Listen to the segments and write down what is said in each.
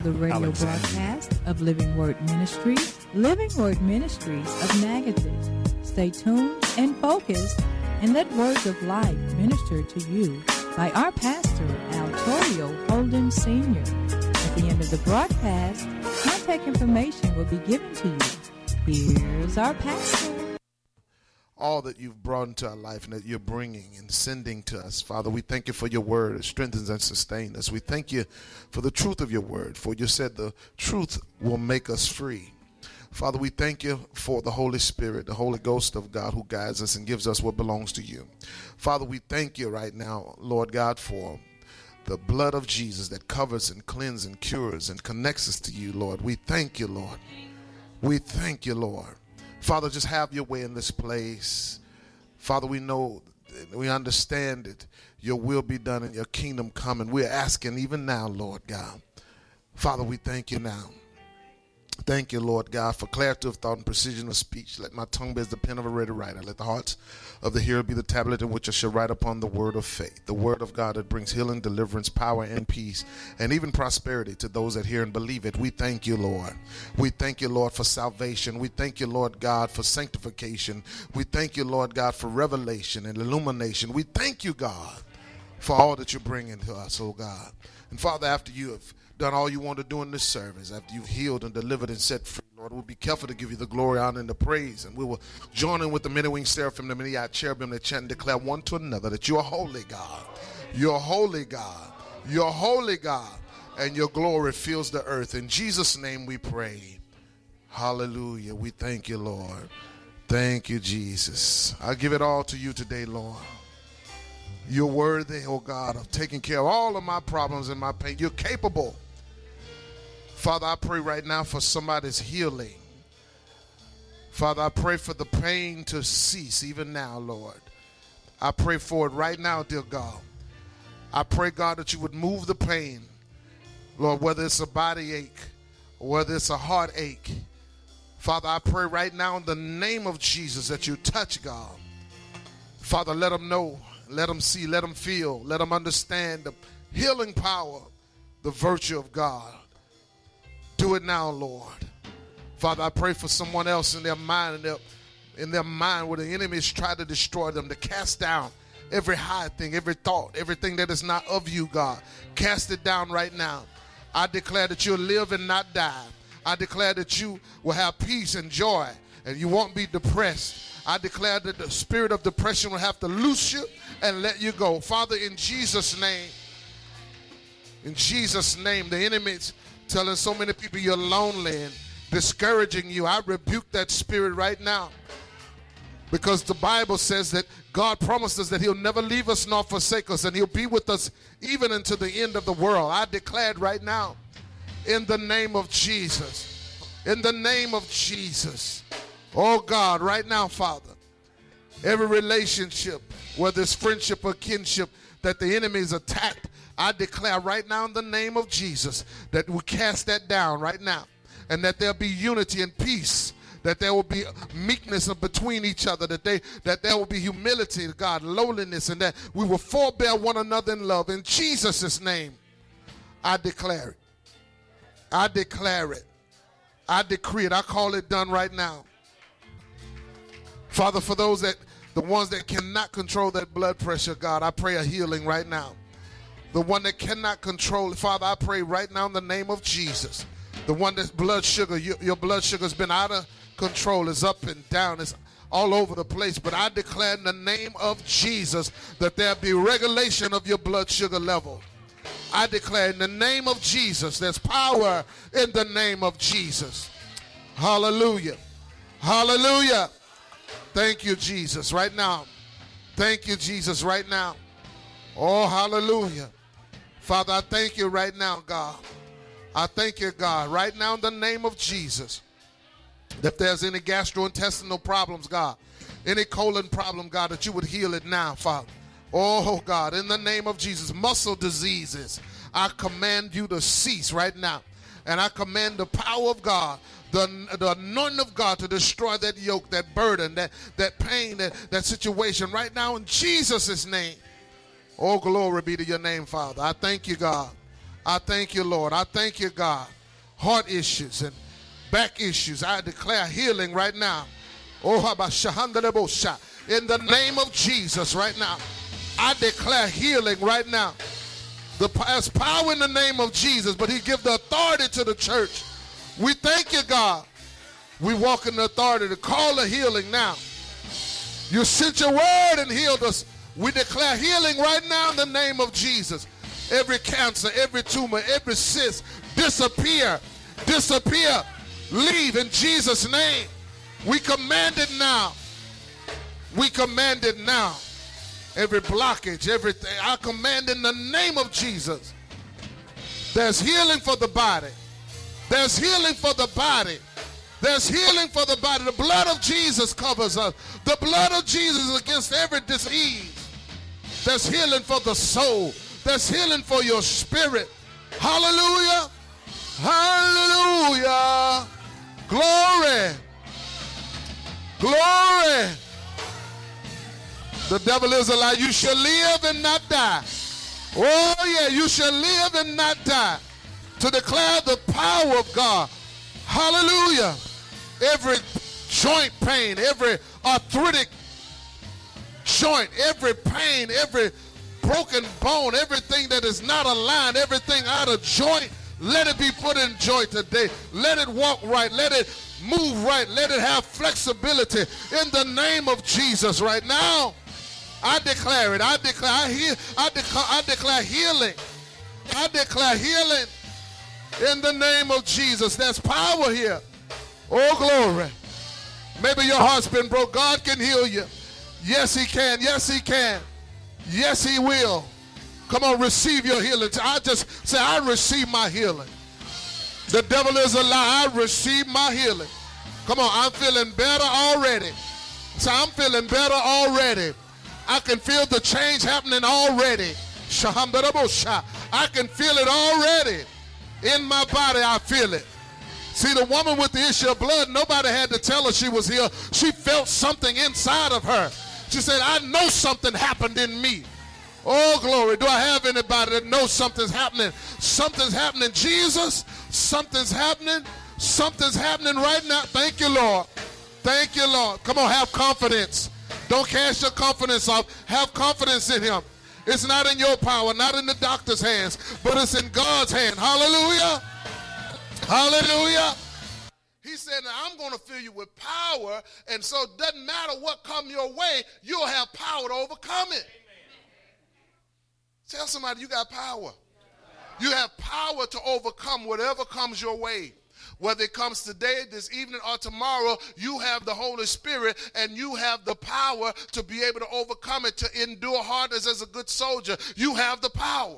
The radio broadcast of Living Word Ministries, Living Word Ministries of Natchitoches. Stay tuned and focused and let words of life minister to you by our pastor, Al Torrio Holden Sr. At the end of the broadcast, contact information will be given to you. Here's our pastor. All that you've brought into our life and that you're bringing and sending to us. Father, we thank you for your word. It strengthens and sustains us. We thank you for the truth of your word, for you said the truth will make us free. Father, we thank you for the Holy Spirit, the Holy Ghost of God who guides us and gives us what belongs to you. Father, we thank you right now, Lord God, for the blood of Jesus that covers and cleanses and cures and connects us to you, Lord. We thank you, Lord. We thank you, Lord. Father, just have your way in this place. Father, we know, we understand that your will be done and your kingdom come. And we're asking even now, Lord God. Father, we thank you now. Thank you, Lord God, for clarity of thought and precision of speech. Let my tongue be as the pen of a ready writer. Let the hearts of the hearer be the tablet in which I shall write upon the word of faith. The word of God that brings healing, deliverance, power, and peace, and even prosperity to those that hear and believe it. We thank you, Lord. We thank you, Lord, for salvation. We thank you, Lord God, for sanctification. We thank you, Lord God, for revelation and illumination. We thank you, God, for all that you're bringing to us, oh God. And Father, after you have done all you want to do in this service, after you've healed and delivered and set free, Lord, we'll be careful to give you the glory, honor, and the praise. And we will join in with the many-winged seraphim, the many-eyed cherubim that chant and declare one to another that you are holy, God. You're holy, God. You're holy, God. And your glory fills the earth. In Jesus' name we pray. Hallelujah. We thank you, Lord. Thank you, Jesus. I give it all to you today, Lord. You're worthy, oh God, of taking care of all of my problems and my pain. You're capable. Father, I pray right now for somebody's healing. Father, I pray for the pain to cease even now, Lord. I pray for it right now, dear God. I pray, God, that you would move the pain, Lord, whether it's a body ache or whether it's a heartache. Father, I pray right now in the name of Jesus that you touch, God. Father, let them know, let them see, let them feel, let them understand the healing power, the virtue of God. Do it now, Lord. Father, I pray for someone else in their mind, where the enemies try to destroy them, to cast down every high thing, every thought, everything that is not of you, God. Cast it down right now. I declare that you'll live and not die. I declare that you will have peace and joy, and you won't be depressed. I declare that the spirit of depression will have to loose you and let you go. Father, in Jesus' name, the enemies telling so many people you're lonely and discouraging you, I rebuke that spirit right now. Because the Bible says that God promised us that he'll never leave us nor forsake us, and he'll be with us even until the end of the world. I declare it right now in the name of Jesus. In the name of Jesus. Oh God, right now, Father, every relationship, whether it's friendship or kinship, that the enemy is attacked, I declare right now in the name of Jesus that we cast that down right now, and that there'll be unity and peace, that there will be meekness between each other, that there will be humility, God, lowliness, and that we will forbear one another in love. In Jesus' name, I declare it. I declare it. I decree it. I call it done right now. Father, for those the ones that cannot control that blood pressure, God, I pray a healing right now. The one that cannot control it, Father, I pray right now in the name of Jesus. The one that's blood sugar, your blood sugar has been out of control, is up and down, it's all over the place. But I declare in the name of Jesus that there be regulation of your blood sugar level. I declare in the name of Jesus, there's power in the name of Jesus. Hallelujah. Hallelujah. Thank you, Jesus, right now. Thank you, Jesus, right now. Oh, hallelujah. Father, I thank you right now, God. I thank you, God, right now in the name of Jesus. If there's any gastrointestinal problems, God, any colon problem, God, that you would heal it now, Father. Oh, God, in the name of Jesus, muscle diseases, I command you to cease right now. And I command the power of God, the anointing of God to destroy that yoke, that burden, that pain, that situation right now in Jesus' name. Oh, glory be to your name, Father. I thank you, God. I thank you, Lord. I thank you, God. Heart issues and back issues, I declare healing right now. Oh, in the name of Jesus right now, I declare healing right now. There's power in the name of Jesus, but he gives the authority to the church. We thank you, God. We walk in the authority to call the healing now. You sent your word and healed us. We declare healing right now in the name of Jesus. Every cancer, every tumor, every cyst, disappear, disappear, leave in Jesus' name. We command it now. We command it now. Every blockage, everything, I command in the name of Jesus. There's healing for the body. There's healing for the body. There's healing for the body. The blood of Jesus covers us. The blood of Jesus is against every disease. There's healing for the soul. There's healing for your spirit. Hallelujah. Hallelujah. Glory. Glory. The devil is a lie. You shall live and not die. Oh yeah, you shall live and not die to declare the power of God. Hallelujah. Every joint pain, every arthritic joint, every pain, every broken bone, everything that is not aligned, everything out of joint, let it be put in joint today. Let it walk right. Let it move right. Let it have flexibility in the name of Jesus right now. I declare it. I declare healing. I declare healing in the name of Jesus. There's power here. Oh, glory. Maybe your heart's been broke. God can heal you. Yes, he can. Yes, he can. Yes, he will. Come on, receive your healing. I just say, I receive my healing. The devil is a lie. I receive my healing. Come on, I'm feeling better already. So I'm feeling better already. I can feel the change happening already. I can feel it already. In my body, I feel it. See, the woman with the issue of blood, nobody had to tell her she was healed. She felt something inside of her. She said, I know something happened in me. Oh, glory. Do I have anybody that knows something's happening? Something's happening. Jesus, something's happening. Something's happening right now. Thank you, Lord. Thank you, Lord. Come on, have confidence. Don't cast your confidence off. Have confidence in him. It's not in your power, not in the doctor's hands, but it's in God's hand. Hallelujah. Hallelujah. He said, now I'm going to fill you with power, and so it doesn't matter what come your way, you'll have power to overcome it. Tell somebody you got power. You have power to overcome whatever comes your way. Whether it comes today, this evening, or tomorrow, you have the Holy Spirit and you have the power to be able to overcome it, to endure hardness as a good soldier. You have the power.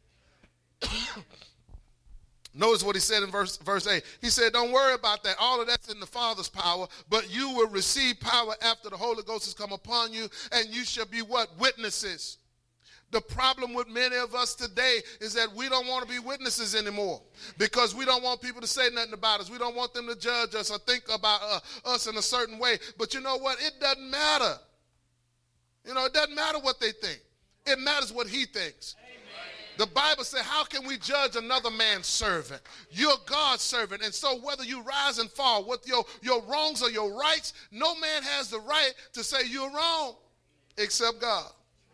Notice what he said in verse 8. He said, don't worry about that. All of that's in the Father's power, but you will receive power after the Holy Ghost has come upon you, and you shall be what? Witnesses. The problem with many of us today is that we don't want to be witnesses anymore because we don't want people to say nothing about us. We don't want them to judge us or think about us in a certain way. But you know what? It doesn't matter. You know, it doesn't matter what they think. It matters what he thinks. The Bible says, how can we judge another man's servant? You're God's servant. And so whether you rise and fall with your wrongs or your rights, no man has the right to say you're wrong except God.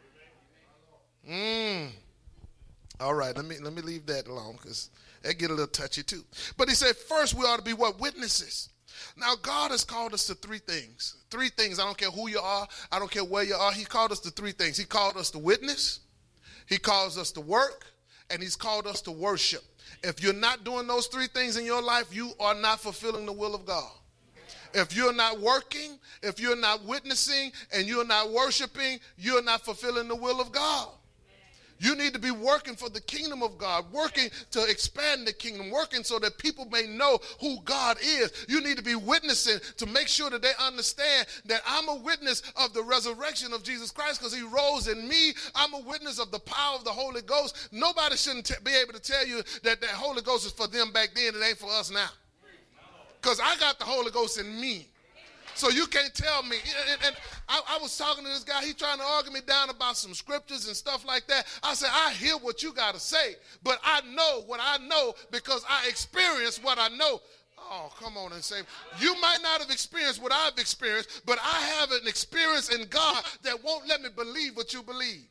All right, let me leave that alone because that get a little touchy too. But he said first we ought to be what? Witnesses. Now God has called us to three things. Three things. I don't care who you are. I don't care where you are. He called us to three things. He called us to witness. He calls us to work, and he's called us to worship. If you're not doing those three things in your life, you are not fulfilling the will of God. If you're not working, if you're not witnessing, and you're not worshiping, you're not fulfilling the will of God. You need to be working for the kingdom of God, working to expand the kingdom, working so that people may know who God is. You need to be witnessing to make sure that they understand that I'm a witness of the resurrection of Jesus Christ because he rose in me. I'm a witness of the power of the Holy Ghost. Nobody shouldn't be able to tell you that that Holy Ghost is for them back then. It ain't for us now. Because I got the Holy Ghost in me. So you can't tell me. And I was talking to this guy. He's trying to argue me down about some scriptures and stuff like that. I said, I hear what you got to say, but I know what I know because I experienced what I know. Oh, come on and say, you might not have experienced what I've experienced, but I have an experience in God that won't let me believe what you believe.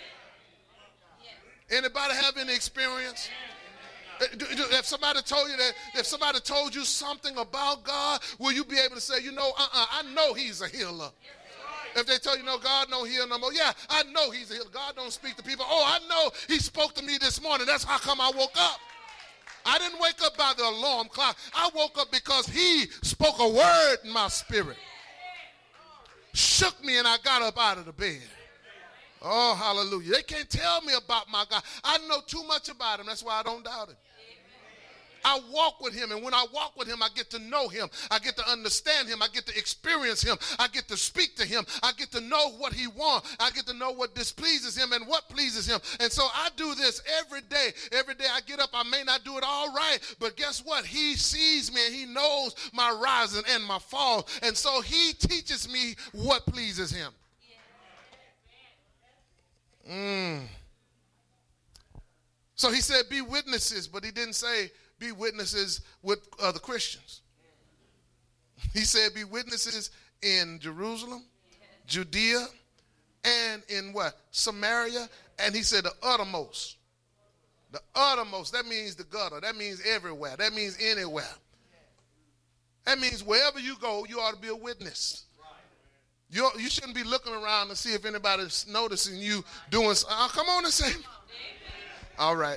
Anybody have any experience? If somebody told you that, if somebody told you something about God, will you be able to say, I know he's a healer? If they tell you, no, God don't heal no more. Yeah, I know he's a healer. God don't speak to people. Oh, I know he spoke to me this morning. That's how come I woke up. I didn't wake up by the alarm clock. I woke up because he spoke a word in my spirit. Shook me and I got up out of the bed. Oh, hallelujah. They can't tell me about my God. I know too much about him. That's why I don't doubt him. I walk with him, and when I walk with him, I get to know him. I get to understand him. I get to experience him. I get to speak to him. I get to know what he wants. I get to know what displeases him and what pleases him. And so I do this every day. Every day I get up, I may not do it all right, but guess what? He sees me, and he knows my rising and my fall. And so he teaches me what pleases him. So he said, be witnesses, but he didn't say be witnesses with other Christians. He said, be witnesses in Jerusalem, Judea, and in what? Samaria. And he said the uttermost. The uttermost, that means the gutter. That means everywhere. That means anywhere. That means wherever you go, you ought to be a witness. You shouldn't be looking around to see if anybody's noticing you doing something. Come on and say, all right.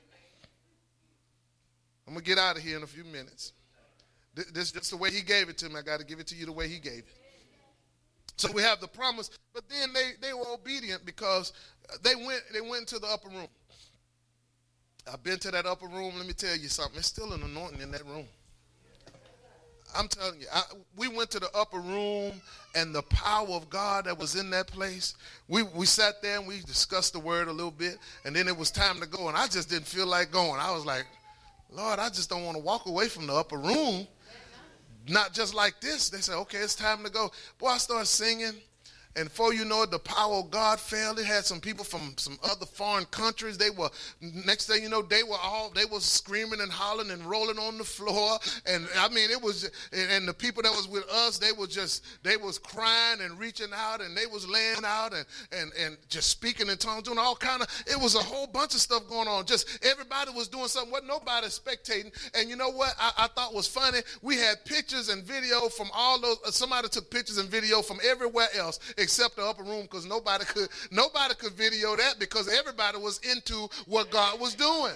I'm going to get out of here in a few minutes. This is just the way he gave it to me. I got to give it to you the way he gave it. So we have the promise, but then they were obedient because they went to the upper room. I've been to that upper room. Let me tell you something. There's still an anointing in that room. I'm telling you, we went to the upper room, and the power of God that was in that place, we sat there and we discussed the word a little bit, and then it was time to go, and I just didn't feel like going. I was like, Lord, I just don't want to walk away from the upper room, not just like this. They said, okay, it's time to go. Boy, I started singing. And before you know it, the power of God fell. It had some people from some other foreign countries. They were, next thing you know, they were screaming and hollering and rolling on the floor. And I mean, it was, and the people that was with us, they was crying and reaching out, and they was laying out and just speaking in tongues, doing all kind of, it was a whole bunch of stuff going on. Just everybody was doing something, wasn't nobody spectating. And you know what I thought was funny? We had pictures and video from all those, somebody took pictures and video from everywhere else except the upper room, because nobody could video that because everybody was into what God was doing.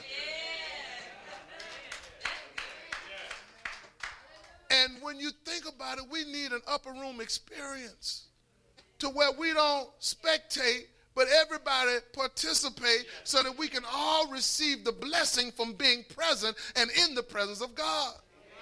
And when you think about it, we need an upper room experience to where we don't spectate, but everybody participate so that we can all receive the blessing from being present and in the presence of God.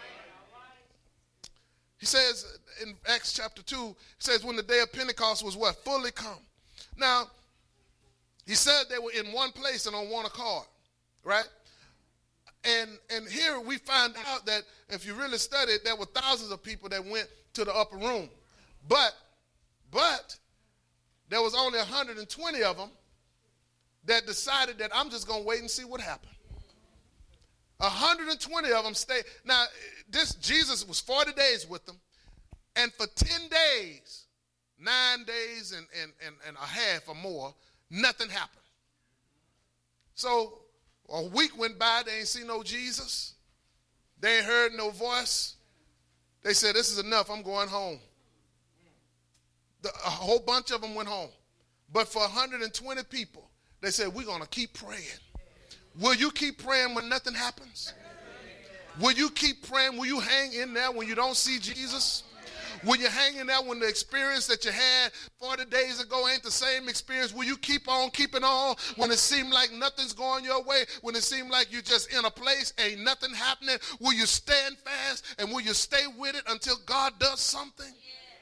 He says in Acts chapter 2, he says when the day of Pentecost was what? Fully come. Now, he said they were in one place and on one accord, right? And here we find out that if you really study it, there were thousands of people that went to the upper room. But there was only 120 of them that decided that I'm just going to wait and see what happened. 120 of them stayed. Now, Jesus was 40 days with them, and for 10 days, 9 days and a half or more, nothing happened. So a week went by, they ain't seen no Jesus. They ain't heard no voice. They said, this is enough, I'm going home. A whole bunch of them went home. But for 120 people, they said, we're going to keep praying. Will you keep praying when nothing happens? Will you keep praying? Will you hang in there when you don't see Jesus? Will you hang in there when the experience that you had 40 days ago ain't the same experience? Will you keep on keeping on when it seems like nothing's going your way? When it seems like you're just in a place, ain't nothing happening? Will you stand fast and will you stay with it until God does something?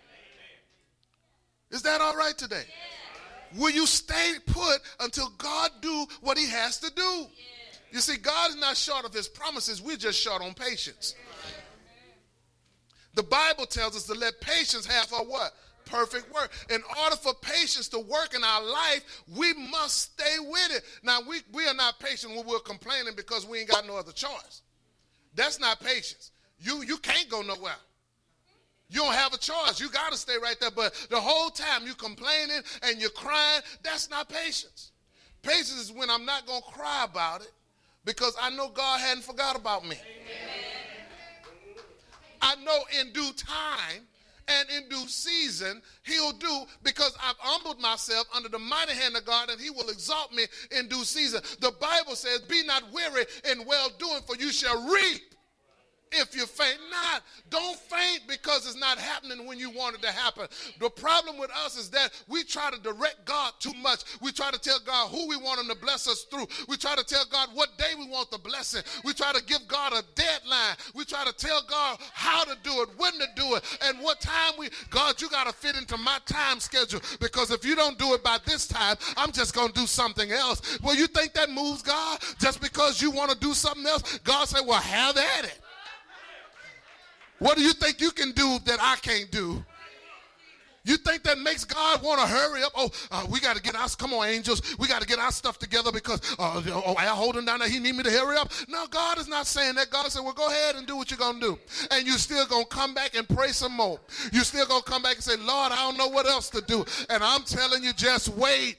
Is that all right today? Will you stay put until God do what he has to do? You see, God is not short of his promises. We're just short on patience. The Bible tells us to let patience have her what? Perfect work. In order for patience to work in our life, we must stay with it. Now, we are not patient when we're complaining because we ain't got no other choice. That's not patience. You can't go nowhere. You don't have a choice. You got to stay right there. But the whole time you complaining and you're crying, that's not patience. Patience is when I'm not going to cry about it because I know God hadn't forgot about me. Amen. I know in due time and in due season, he'll do, because I've humbled myself under the mighty hand of God, and he will exalt me in due season. The Bible says, be not weary in well-doing, for you shall reap if you faint not. Don't faint because it's not happening when you want it to happen. The problem with us is that we try to direct God too much. We try to tell God who we want him to bless us through. We try to tell God what day we want the blessing. We try to give God a deadline. We try to tell God how to do it, when to do it, and what time God, you got to fit into my time schedule, because if you don't do it by this time, I'm just going to do something else. Well, you think that moves God? Just because you want to do something else, God said, well, have at it. What do you think you can do that I can't do? You think that makes God want to hurry up? We got to get us. Come on, angels. We got to get our stuff together because I hold him down there. He need me to hurry up. No, God is not saying that. God said, well, go ahead and do what you're going to do. And you're still going to come back and pray some more. You're still going to come back and say, Lord, I don't know what else to do. And I'm telling you, just wait.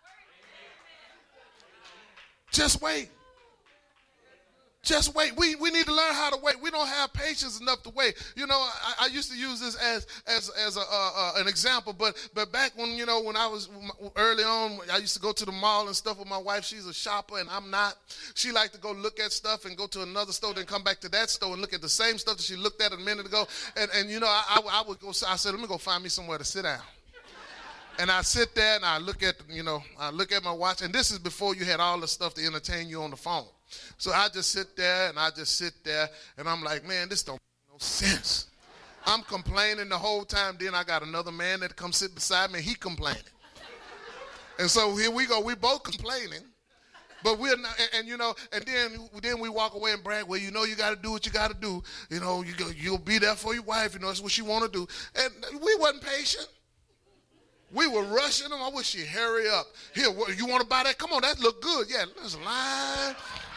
Just wait. Just wait. We need to learn how to wait. We don't have patience enough to wait. You know, I used to use this as an example, but back when I was early on, I used to go to the mall and stuff with my wife. She's a shopper and I'm not. She liked to go look at stuff and go to another store, then come back to that store and look at the same stuff that she looked at a minute ago. And I would go. I said, let me go find me somewhere to sit down. And I sit there and I look at my watch. And this is before you had all the stuff to entertain you on the phone. So I just sit there and I'm like, man, this don't make no sense. I'm complaining the whole time. Then I got another man that comes sit beside me. He complaining. And so here we go. We both complaining. But we're not, and then we walk away and brag, well, you got to do what you got to do. You'll be there for your wife. That's what she want to do. And we wasn't patient. We were rushing them. I wish she'd hurry up. Here, you want to buy that? Come on, that look good. Yeah, let's line.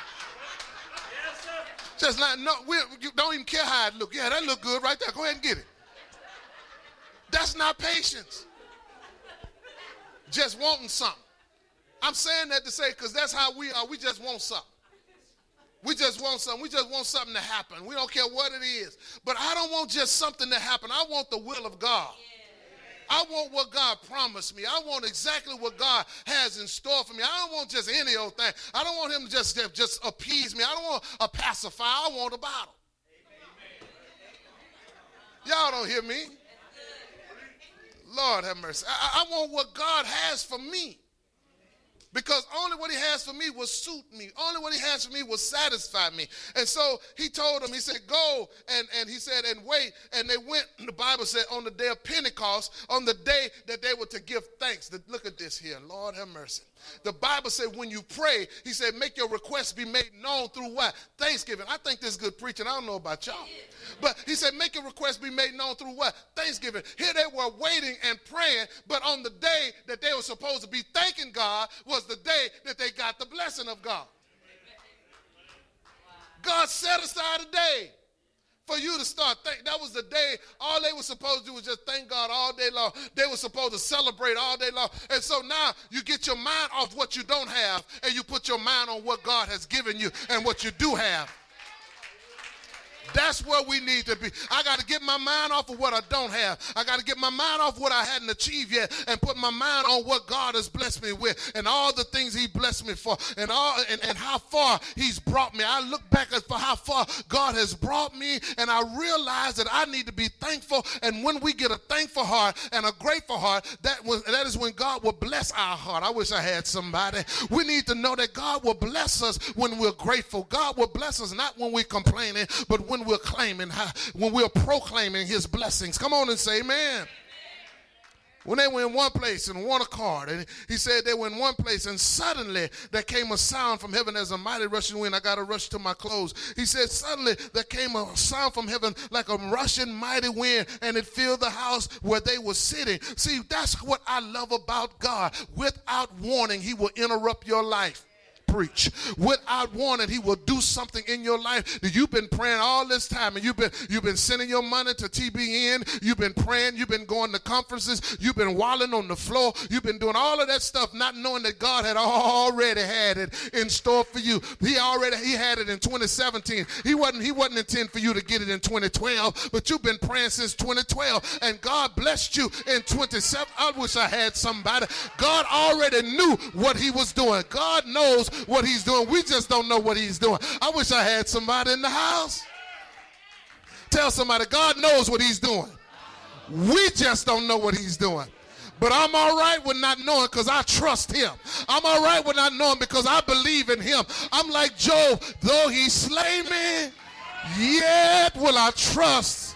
Just like, no, you don't even care how it look. Yeah, that look good right there. Go ahead and get it. That's not patience. Just wanting something. I'm saying that to say, because that's how we are. We just want something. We just want something. We just want something to happen. We don't care what it is. But I don't want just something to happen. I want the will of God. I want what God promised me. I want exactly what God has in store for me. I don't want just any old thing. I don't want him to just appease me. I don't want a pacifier. I want a bottle. Y'all don't hear me? Lord have mercy. I want what God has for me. Because only what he has for me will suit me. Only what he has for me will satisfy me. And so he told them, he said, go, and he said, and wait. And they went, the Bible said, on the day of Pentecost, on the day that they were to give thanks. Look at this here. Lord have mercy. The Bible said when you pray, he said, make your requests be made known through what? Thanksgiving. I think this is good preaching. I don't know about y'all. But he said, make your requests be made known through what? Thanksgiving. Here they were waiting and praying, but on the day that they were supposed to be thanking God was the day that they got the blessing of God. God set aside a day for you to start thinking. That was the day. All they were supposed to do was just thank God all day long. They were supposed to celebrate all day long. And so now you get your mind off what you don't have and you put your mind on what God has given you and what you do have. That's where we need to be. I got to get my mind off of what I don't have. I got to get my mind off what I hadn't achieved yet and put my mind on what God has blessed me with and all the things he blessed me for and how far he's brought me. I look back at how far God has brought me and I realize that I need to be thankful. And when we get a thankful heart and a grateful heart, that is when God will bless our heart. I wish I had somebody. We need to know that God will bless us when we're grateful. God will bless us not when we're complaining, but when we're proclaiming his blessings. Come on and say amen. When they were in one place in one accord, and he said they were in one place, and suddenly there came a sound from heaven as a mighty rushing wind. I got to rush to my clothes. He said suddenly there came a sound from heaven like a rushing mighty wind, and it filled the house where they were sitting. See, that's what I love about God. Without warning, he will interrupt your life. Preach. Without warning, he will do something in your life that you've been praying all this time, and you've been sending your money to TBN, you've been praying, you've been going to conferences, you've been wallowing on the floor, you've been doing all of that stuff not knowing that God had already had it in store for you. He had it in 2017. He wasn't intending for you to get it in 2012, but you've been praying since 2012, and God blessed you in 27. I wish I had somebody. God already knew what he was doing. God knows what he's doing. We just don't know what he's doing. I wish I had somebody in the house. Tell somebody, God knows what he's doing. We just don't know what he's doing. But I'm all right with not knowing because I trust him. I'm all right with not knowing because I believe in him. I'm like Job, though he slay me, yet will I trust.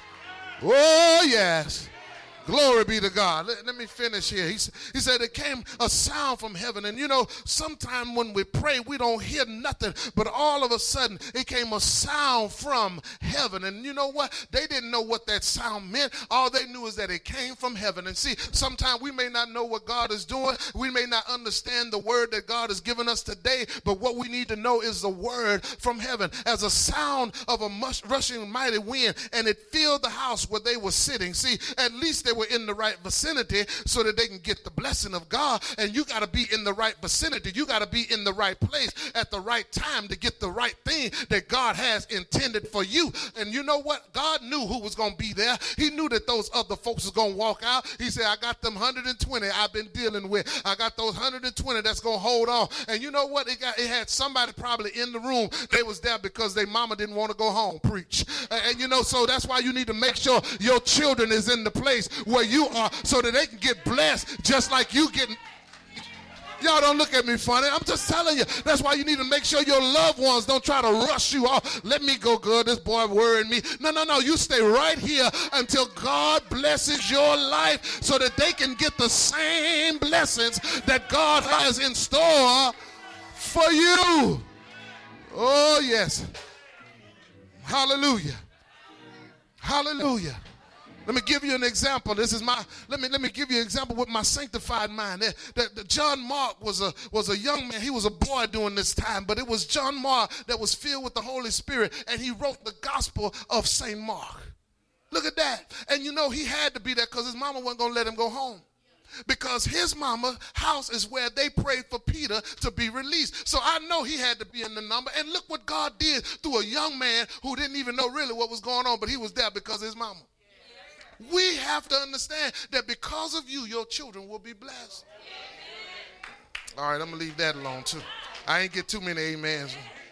Oh, yes. Glory be to God. Let me finish here. He said it came a sound from heaven. And you know, sometime when we pray, we don't hear nothing. But all of a sudden, it came a sound from heaven. And you know what? They didn't know what that sound meant. All they knew is that it came from heaven. And see, sometimes we may not know what God is doing. We may not understand the word that God has given us today. But what we need to know is the word from heaven as a sound of a rushing mighty wind. And it filled the house where they were sitting. See, at least they were in the right vicinity so that they can get the blessing of God. And you got to be in the right vicinity. You got to be in the right place at the right time to get the right thing that God has intended for you. And you know what? God knew who was going to be there. He knew that those other folks was going to walk out. He said, I got them 120 I've been dealing with. I got those 120 that's going to hold on. And you know what? It had somebody probably in the room. They was there because their mama didn't want to go home. Preach. And you know, so that's why you need to make sure your children is in the place where you are so that they can get blessed just like you getting. Y'all don't look at me funny. I'm just telling you. That's why you need to make sure your loved ones don't try to rush you off. Let me go, good. This boy worrying me. No. You stay right here until God blesses your life so that they can get the same blessings that God has in store for you. Oh, yes. Hallelujah. Hallelujah. Let me give you an example. Let me give you an example with my sanctified mind. That John Mark was a young man. He was a boy during this time, but it was John Mark that was filled with the Holy Spirit, and he wrote the Gospel of St. Mark. Look at that. And you know, he had to be there because his mama wasn't going to let him go home. Because his mama's house is where they prayed for Peter to be released. So I know he had to be in the number. And look what God did through a young man who didn't even know really what was going on, but he was there because of his mama. We have to understand that because of you, your children will be blessed. All right, I'm going to leave that alone too. I ain't get too many amens.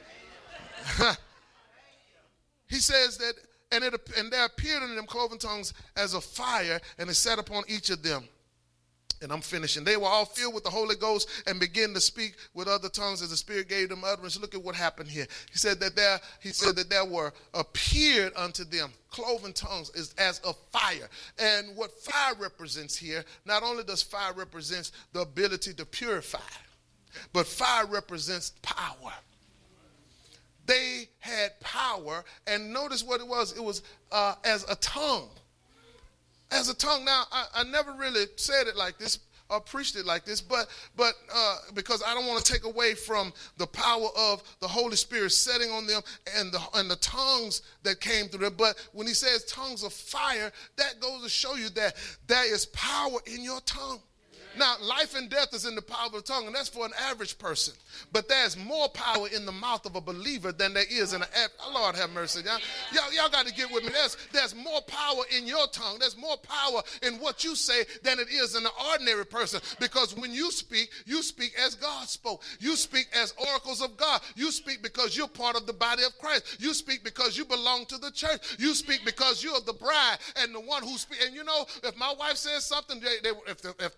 He says that, and there appeared in them cloven tongues as a fire, and it sat upon each of them. And I'm finishing. They were all filled with the Holy Ghost and began to speak with other tongues as the Spirit gave them utterance. Look at what happened here. He said that there were appeared unto them cloven tongues as of fire. And what fire represents here, not only does fire represent the ability to purify, but fire represents power. They had power, and notice what it was. It was as a tongue. As a tongue. Now, I never really said it like this or preached it like this, but because I don't want to take away from the power of the Holy Spirit setting on them and the tongues that came through them. But when he says tongues of fire, that goes to show you that there is power in your tongue. Now, life and death is in the power of the tongue, and that's for an average person. But there's more power in the mouth of a believer than there is in an average. Lord have mercy. Y'all got to get with me. There's more power in your tongue. There's more power in what you say than it is in an ordinary person. Because when you speak as God spoke. You speak as oracles of God. You speak because you're part of the body of Christ. You speak because you belong to the church. You speak because you're the bride and the one who speaks. And you know, if my wife says something, if the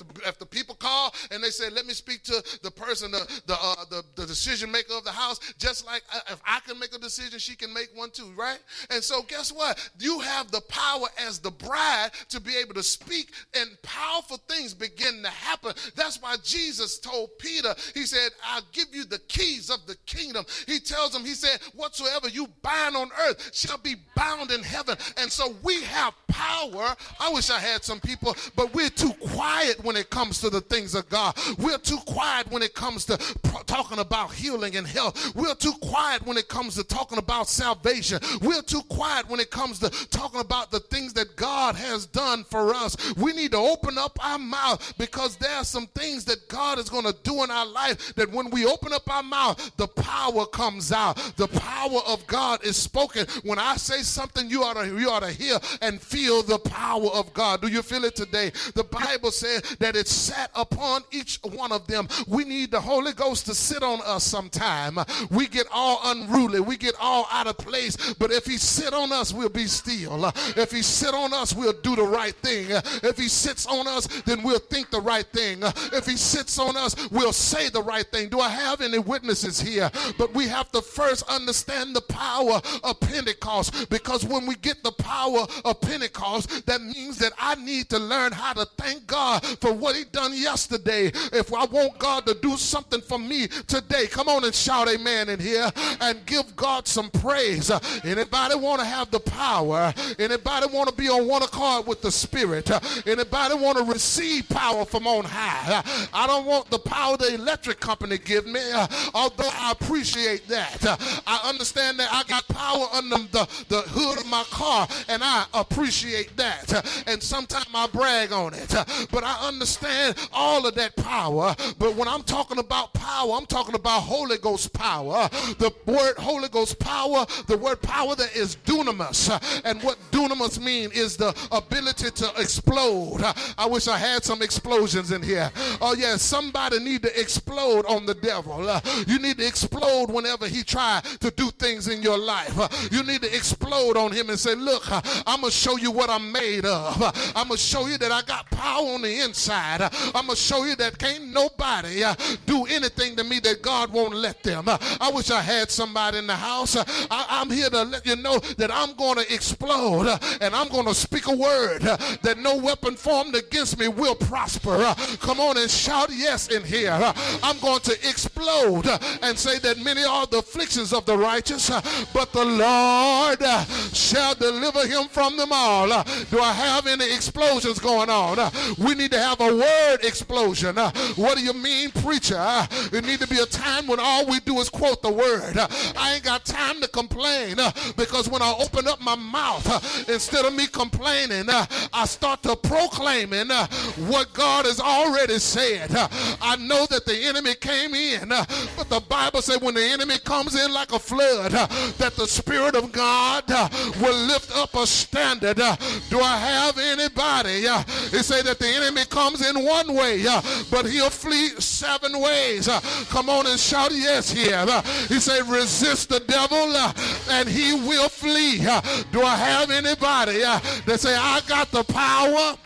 the people call and they say, let me speak to the person, the decision maker of the house, just like if I can make a decision, she can make one too, right? And so guess what? You have the power as the bride to be able to speak, and powerful things begin to happen. That's why Jesus told Peter, he said, I'll give you the keys of the kingdom. He tells him, he said, whatsoever you bind on earth shall be bound in heaven. And so we have power. I wish I had some people, but we're too quiet when it comes to the things of God. We're too quiet when it comes to talking about healing and health. We're too quiet when it comes to talking about salvation. We're too quiet when it comes to talking about the things that God has done for us. We need to open up our mouth, because there are some things that God is going to do in our life that when we open up our mouth, the power comes out. The power of God is spoken. When I say something, you ought to hear and feel the power of God. Do you feel it today? The Bible says that it sat upon each one of them. We need the Holy Ghost to sit on us sometime. We get all unruly. We get all out of place. But if he sit on us, we'll be still. If he sit on us, we'll do the right thing. If he sits on us, then we'll think the right thing. If he sits on us, we'll say the right thing. Do I have any witnesses here? But we have to first understand the power of Pentecost, because when we get the power of Pentecost, that means that I need to learn how to thank God for what he done yesterday. If I want God to do something for me today, come on and shout amen in here and give God some praise. Anybody want to have the power? Anybody want to be on one accord with the Spirit? Anybody want to receive power from on high? I don't want the power the electric company give me, although I appreciate that. I understand that I got power under the hood of my car, and I appreciate that. And sometimes I brag on it. But I understand all of that power. But when I'm talking about power, I'm talking about Holy Ghost power. The word Holy Ghost power, the word power that is dunamis. And what dunamis mean is the ability to explode. I wish I had some explosions in here. Oh yeah, somebody need to explode on the devil. You need to explode whenever he tries to do things in your life. You need to explode on him and say, look, I'm going to show you what I'm made of. I'm going to show you that I got power on the inside. I'm going to show you that can't nobody do anything to me that God won't let them. I wish I had somebody in the house. I'm here to let you know that I'm going to explode, and I'm going to speak a word that no weapon formed against me will prosper. Come on and shout yes in here. I'm going to explode and say that many are the afflictions of the righteous, but the Lord shall deliver him from them all. Do I have any explosions going on? We need to have a word explosion. What do you mean, preacher? It need to be a time when all we do is quote the word. I ain't got time to complain, because when I open up my mouth, instead of me complaining, I start to proclaiming what God has already said. I know that the enemy came in, but the Bible said when the enemy comes in like a flood, that the Spirit of God will lift up a standard. Do I have anybody? They say that the enemy comes in one way, but he'll flee 7 ways. Come on and shout yes here. He said resist the devil and he will flee. Do I have anybody that say I got the power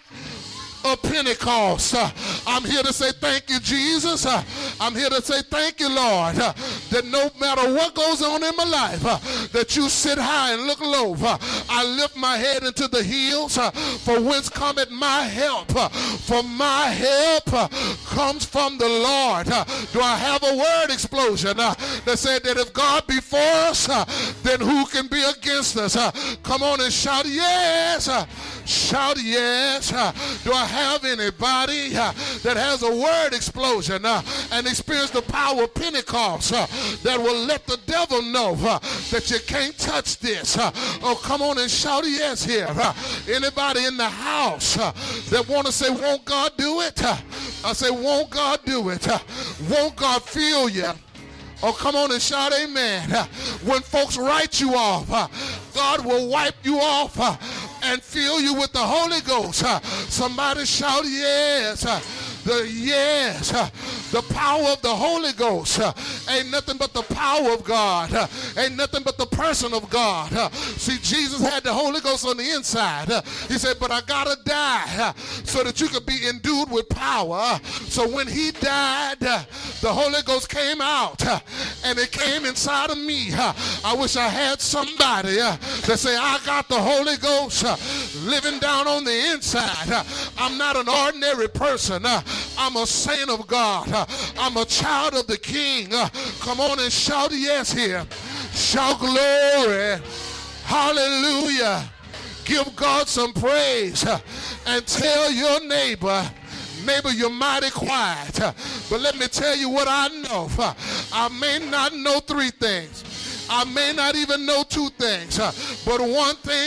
of Pentecost? I'm here to say thank you, Jesus. I'm here to say thank you, Lord, that no matter what goes on in my life, that you sit high and look low. I lift my head into the hills, for whence cometh my help? For my help comes from the Lord. Do I have a word explosion that said that if God be for us, then who can be against us? Come on and shout yes. Shout yes. Do I have anybody that has a word explosion and experience the power of Pentecost that will let the devil know that you can't touch this? Oh, come on and shout yes here. Anybody in the house that want to say, won't God do it? I say, won't God do it? Won't God feel you? Oh, come on and shout amen. When folks write you off, God will wipe you off and fill you with the Holy Ghost. Somebody shout yes. The yes. The power of the Holy Ghost ain't nothing but the power of God. Ain't nothing but the person of God. See, Jesus had the Holy Ghost on the inside. He said, but I gotta die so that you could be endued with power. So when he died, the Holy Ghost came out and it came inside of me. I wish I had somebody that say, I got the Holy Ghost living down on the inside. I'm not an ordinary person. I'm a saint of God. I'm a child of the King. Come on and shout yes here. Shout glory. Hallelujah. Give God some praise and tell your neighbor, you're mighty quiet. But let me tell you what I know. I may not know 3 things. I may not even know 2 things. But one thing